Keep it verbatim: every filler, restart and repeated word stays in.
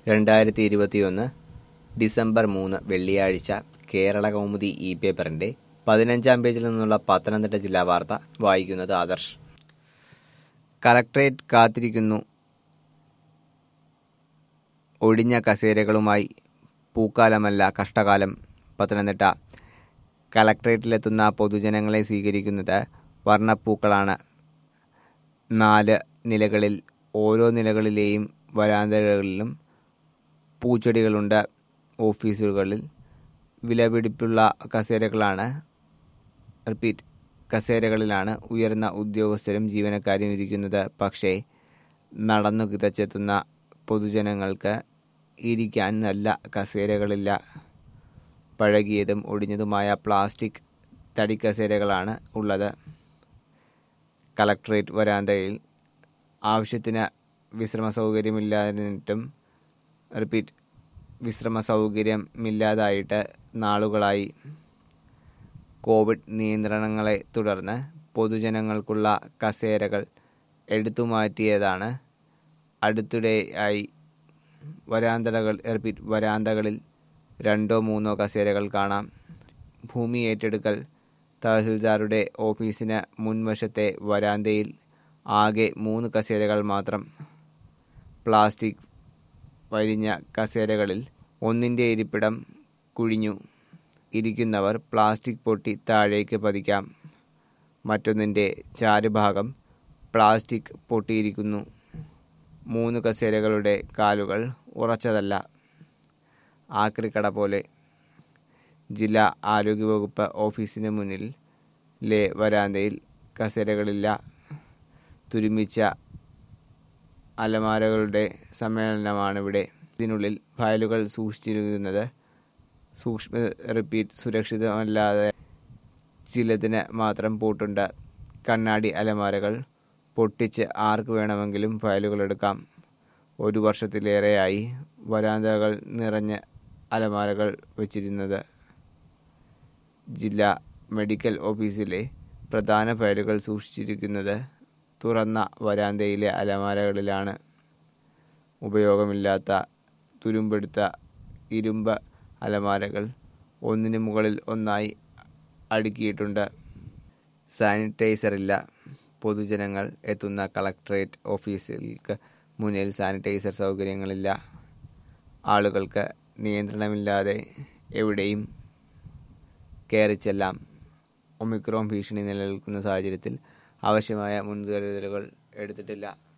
രണ്ടായിരത്തി ഇരുപത്തിയൊന്ന് ഡിസംബർ മൂന്ന് വെള്ളിയാഴ്ച കേരള കൗമുദി ഇ പേപ്പറിന്റെ പതിനഞ്ചാം പേജിൽ നിന്നുള്ള പത്തനംതിട്ട ജില്ലാ വാർത്ത വായിക്കുന്നത് ആദർശ്. കളക്ട്രേറ്റ് കാത്തിരിക്കുന്നു. ഒഴിഞ്ഞ കസേരകളുമായി പൂക്കാലമല്ല കഷ്ടകാലം. പത്തനംതിട്ട കളക്ട്രേറ്റിലെത്തുന്ന പൊതുജനങ്ങളെ സ്വീകരിക്കുന്നത് വർണ്ണപ്പൂക്കളാണ്. നാല് നിലകളിൽ ഓരോ നിലകളിലെയും വരാന്തകളിലും പൂച്ചെടികളുണ്ട്. ഓഫീസുകളിൽ വിലപിടിപ്പുള്ള കസേരകളാണ് റിപ്പീറ്റ് കസേരകളിലാണ് ഉയർന്ന ഉദ്യോഗസ്ഥരും ജീവനക്കാരും ഇരിക്കുന്നത്. പക്ഷേ നടന്നു കിതച്ചെത്തുന്ന പൊതുജനങ്ങൾക്ക് ഇരിക്കാൻ നല്ല കസേരകളില്ല. പഴകിയതും ഒടിഞ്ഞതുമായ പ്ലാസ്റ്റിക് തടിക്കസേരകളാണ് ഉള്ളത്. കളക്ട്രേറ്റ് വരാന്തയിൽ ആവശ്യത്തിന് വിശ്രമ സൗകര്യമില്ലാതിട്ടും റിപ്പീറ്റ് വിശ്രമ സൗകര്യമില്ലാതായിട്ട് നാളുകളായി. കോവിഡ് നിയന്ത്രണങ്ങളെ തുടർന്ന് പൊതുജനങ്ങൾക്കുള്ള കസേരകൾ എടുത്തുമാറ്റിയതാണ്. അടുത്തിടെയായി വരാന്തകൾ റിപ്പീറ്റ് വരാന്തകളിൽ രണ്ടോ മൂന്നോ കസേരകൾ കാണാം. ഭൂമി ഏറ്റെടുക്കൽ തഹസിൽദാരുടെ ഓഫീസിന് മുൻവശത്തെ വരാന്തയിൽ ആകെ മൂന്ന് കസേരകൾ മാത്രം. പ്ലാസ്റ്റിക് വരിഞ്ഞ കസേരകളിൽ ഒന്നിൻ്റെ ഇരിപ്പിടം കുഴിഞ്ഞു. ഇരിക്കുന്നവർ പ്ലാസ്റ്റിക് പൊട്ടി താഴേക്ക് പതിക്കാം. മറ്റൊന്നിൻ്റെ ചാരുഭാഗം പ്ലാസ്റ്റിക് പൊട്ടിയിരിക്കുന്നു. മൂന്ന് കസേരകളുടെ കാലുകൾ ഉറച്ചതല്ല. ആക്രിക്കട പോലെ. ജില്ലാ ആരോഗ്യവകുപ്പ് ഓഫീസിന് മുന്നിലെ വരാന്തയിൽ കസേരകളില്ല. തുരുമ്പിച്ച അലമാരകളുടെ സമ്മേളനമാണിവിടെ. ഇതിനുള്ളിൽ ഫയലുകൾ സൂക്ഷിച്ചിരിക്കുന്നത് സൂക്ഷ്മ റിപ്പീറ്റ് സുരക്ഷിതമല്ലാതെ ചിലതിന് മാത്രം പൂട്ടുണ്ട്. കണ്ണാടി അലമാരകൾ പൊട്ടിച്ച് ആർക്ക് വേണമെങ്കിലും ഫയലുകൾ എടുക്കാം. ഒരു വർഷത്തിലേറെയായി വരാന്തകൾ നിറഞ്ഞ് അലമാരകൾ വച്ചിരുന്നത്. ജില്ലാ മെഡിക്കൽ ഓഫീസിലെ പ്രധാന ഫയലുകൾ സൂക്ഷിച്ചിരിക്കുന്നത് തുറന്ന വരാന്തയിലെ അലമാരകളിലാണ്. ഉപയോഗമില്ലാത്ത തുരുമ്പെടുത്ത ഇരുമ്പ് അലമാരകൾ ഒന്നിനു മുകളിൽ ഒന്നായി അടുക്കിയിട്ടുണ്ട്. സാനിറ്റൈസറില്ല. പൊതുജനങ്ങൾ എത്തുന്ന കളക്ട്രേറ്റ് ഓഫീസിൽക്ക് മുന്നിൽ സാനിറ്റൈസർ സൗകര്യങ്ങളില്ല. ആളുകൾക്ക് നിയന്ത്രണമില്ലാതെ എവിടെയും കയറിച്ചെല്ലാം. ഒമിക്രോൺ ഭീഷണി നിലനിൽക്കുന്ന സാഹചര്യത്തിൽ ആവശ്യമായ മുൻകരുതലുകൾ എടുത്തിട്ടില്ല.